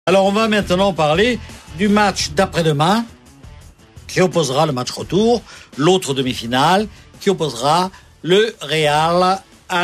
Alors on va maintenant parler du match d'après-demain qui opposera le match retour, l'autre demi-finale qui opposera le Real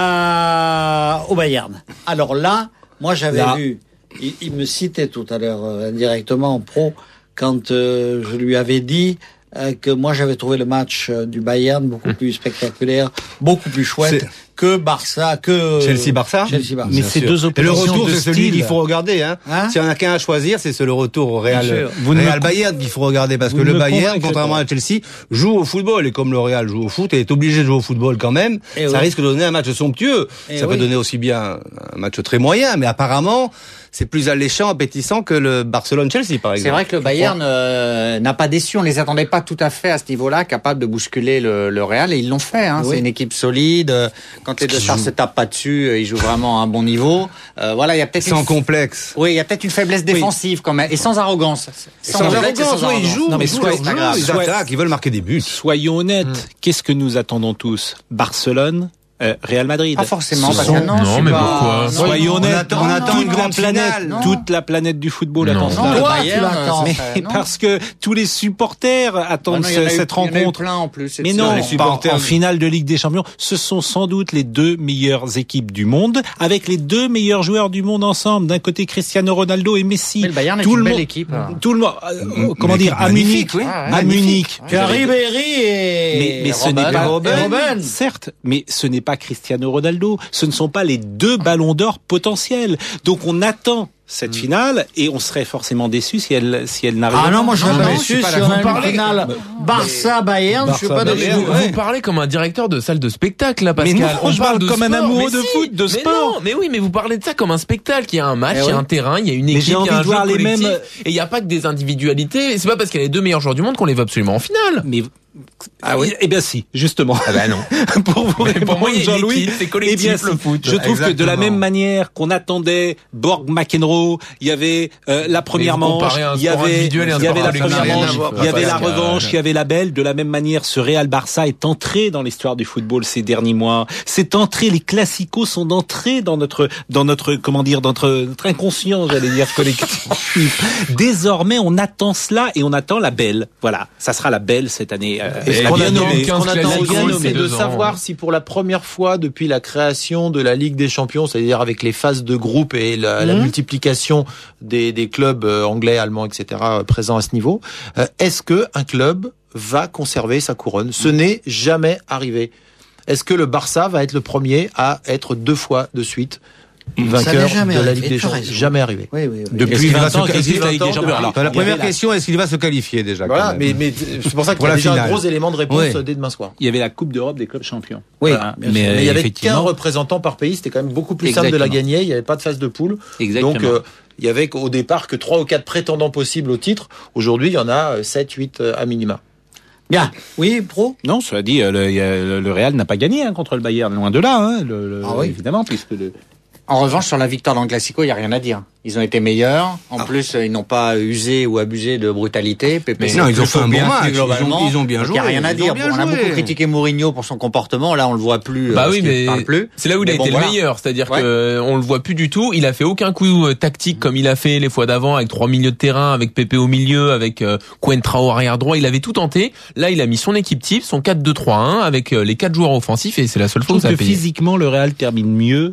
au Bayern. Alors là, moi j'avais vu, il me citait tout à l'heure indirectement en pro quand je lui avais dit que moi j'avais trouvé le match du Bayern beaucoup plus spectaculaire, beaucoup plus chouette que Barça, que Chelsea-Barça. Mais c'est deux oppositions. Et le retour, c'est celui qu'il faut regarder. S'il y en a qu'un à choisir, c'est le retour au Real Bayern qu'il faut regarder, parce que le Bayern, contrairement à Chelsea, joue au football, et comme le Real joue au foot et est obligé de jouer au football quand même, ça risque de donner un match somptueux. Ça peut donner aussi bien un match très moyen, mais apparemment c'est plus alléchant, appétissant que le Barcelone-Chelsea, par exemple. C'est vrai que le Bayern n'a pas déçu. On les attendait pas tout à fait à ce niveau-là, capable de bousculer le Real, et ils l'ont fait. C'est une équipe solide. Quand les deux stars se tapent pas dessus, ils jouent vraiment à un bon niveau. Voilà, il y a peut-être sans complexe. Oui, il y a peut-être une faiblesse défensive quand même, et sans arrogance. Sans arrogance, oui, ils jouent. Non, mais ils attaquent, ils veulent marquer des buts. Soyons honnêtes. Qu'est-ce que nous attendons tous? Barcelone, Real Madrid. Pas forcément. Non, mais pourquoi? Soyons honnêtes. On attend une grande finale. Toute la planète du football attend ça. Toi, tu l'attends. Mais parce que tous les supporters attendent cette rencontre. Il y en a eu plein en plus. Mais non, en finale de Ligue des Champions, ce sont sans doute les deux meilleures équipes du monde, avec les deux meilleurs joueurs du monde ensemble. D'un côté, Cristiano Ronaldo et Messi. Mais le Bayern est une belle équipe. Tout le monde, comment dire, à Munich. À Munich. Tu as Ribéry et ce n'est pas Robben. Certes, mais ce n'est pas Cristiano Ronaldo. Ce ne sont pas les deux ballons d'or potentiels. Donc on attend cette finale, et on serait forcément déçu si elle n'arrive pas. Ah non, moi je serais pas déçu si on a une finale Barça-Bayern, je suis pas déçu. Vous parlez comme un directeur de salle de spectacle, là, Pascal. Mais non, je parle comme un amoureux de foot, de sport. Non, mais oui, mais vous parlez de ça comme un spectacle. Il y a un match, il y a un terrain, il y a une équipe, il y a un jeu collectif, et il n'y a pas que des individualités. C'est pas parce qu'il y a les deux meilleurs joueurs du monde qu'on les veut absolument en finale. Mais eh bien si, justement. Ah ben non. Pour vous répondre, moi, Jean-Louis, c'est collectif le foot. Je trouve que de la même manière qu'on attendait Borg McEnroe, il y avait la première manche, il y avait la première manche, il y avait la revanche, il y avait la belle. De la même manière, ce Real Barça est entré dans l'histoire du football ces derniers mois. C'est entré, les classicos sont entrés dans notre comment dire, dans notre inconscient, j'allais dire collectif. Désormais, on attend cela, et on attend la belle. Voilà, ça sera la belle cette année. Ce qu'on attend aussi, c'est de savoir si pour la première fois depuis la création de la Ligue des Champions, c'est-à-dire avec les phases de groupe et la multiplication des clubs anglais, allemands, etc. présents à ce niveau, est-ce que un club va conserver sa couronne? Ce n'est jamais arrivé. Est-ce que le Barça va être le premier à être 2 fois de suite vainqueur de la Ligue des Champions? Jamais arrivé. Oui. Depuis 20 ans qu'existe la Ligue des Champions. Alors, la première question, est-ce qu'il va se qualifier déjà? Voilà, mais c'est pour ça qu'il y a déjà un gros élément de réponse dès demain soir. Il y avait la Coupe d'Europe des clubs champions. Oui, mais il y avait qu'un représentant par pays, c'était quand même beaucoup plus simple de la gagner, il n'y avait pas de phase de poule. Donc il y avait au départ que 3 ou 4 prétendants possibles au titre. Aujourd'hui, il y en a 7, 8 à minima. Bien. Oui, pro? Non, cela dit, le Real n'a pas gagné contre le Bayern, loin de là, évidemment, puisque En revanche, sur la victoire dans le Classico, il n'y a rien à dire. Ils ont été meilleurs. En plus, ils n'ont pas usé ou abusé de brutalité. Mais non, ils ont fait un bon match. Ils ont bien joué. Il n'y a rien à dire. On a beaucoup critiqué Mourinho pour son comportement. Là, on le voit plus. Bah oui, mais c'est là où il a été le meilleur. C'est-à-dire que on le voit plus du tout. Il a fait aucun coup tactique comme il a fait les fois d'avant, avec 3 milieux de terrain, avec Pepe au milieu, avec Coentrao au arrière droit. Il avait tout tenté. Là, il a mis son équipe type, son 4-2-3-1, avec les 4 joueurs offensifs, et c'est la seule chose à payer. Physiquement, le Real termine mieux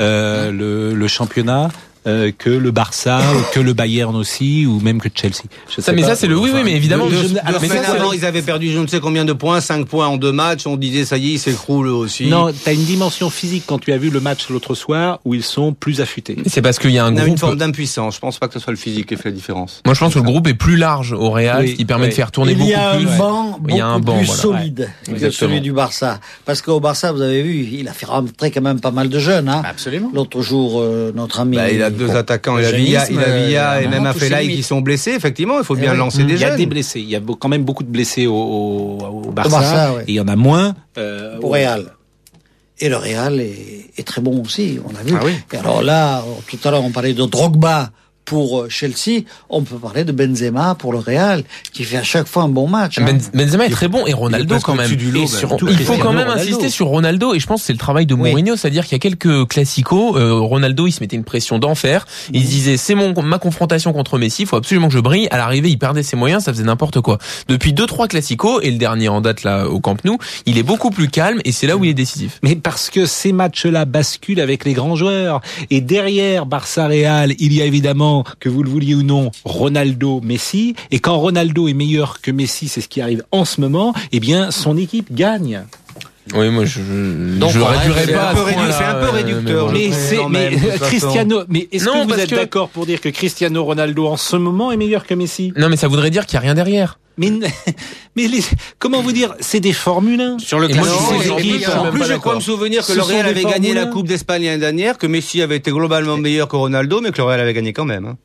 le championnat que le Barça, que le Bayern aussi, ou même que Chelsea. Ça c'est le mais évidemment. Alors avant, ils avaient perdu je ne sais combien de points, 5 points en 2 matchs. On disait ça y est, ils s'écroulent aussi. Non, t'as une dimension physique quand tu as vu le match l'autre soir où ils sont plus affûtés. C'est parce qu'il y a une forme d'impuissance. Je pense pas que ce soit le physique qui fait la différence. Moi, je pense que le groupe est plus large au Real, ce qui permet de faire tourner beaucoup plus. Il y a un banc plus solide que celui du Barça. Parce qu'au Barça, vous avez vu, il a fait rentrer quand même pas mal de jeunes. Absolument. L'autre jour, notre ami. Il a 2 attaquants. Il a Villa et même Afellay qui sont blessés. Effectivement, il faut bien lancer des jeunes. Il y a des blessés. Il y a quand même beaucoup de blessés au Barça. Et il y en a moins au Real. Et le Real est très bon aussi, on a vu. Ah oui. Et alors là, tout à l'heure, on parlait de Drogba pour Chelsea, on peut parler de Benzema pour le Real, qui fait à chaque fois un bon match. Benzema est très bon, et Ronaldo quand même. Il faut quand même insister sur Ronaldo, et je pense que c'est le travail de Mourinho, c'est-à-dire qu'il y a quelques classicos, Ronaldo il se mettait une pression d'enfer, il se disait c'est ma confrontation contre Messi, il faut absolument que je brille. À l'arrivée, il perdait ses moyens, ça faisait n'importe quoi. Depuis 2-3 classicos, et le dernier en date là au Camp Nou, il est beaucoup plus calme, et c'est là où il est décisif. Mais parce que ces matchs-là basculent avec les grands joueurs, et derrière Barça-Real, il y a évidemment, que vous le vouliez ou non, Ronaldo, Messi, et quand Ronaldo est meilleur que Messi, c'est ce qui arrive en ce moment, eh bien son équipe gagne. Oui, moi je réduirais pas. C'est un peu réducteur. Mais Cristiano, mais est-ce que vous êtes d'accord pour dire que Cristiano Ronaldo en ce moment est meilleur que Messi? Non, mais ça voudrait dire qu'il y a rien derrière. Mais comment vous dire, c'est des Formule 1. Sur le en plus, je crois me souvenir que le Real avait gagné la Coupe d'Espagne l'année dernière, que Messi avait été globalement meilleur que Ronaldo, mais que le Real avait gagné quand même.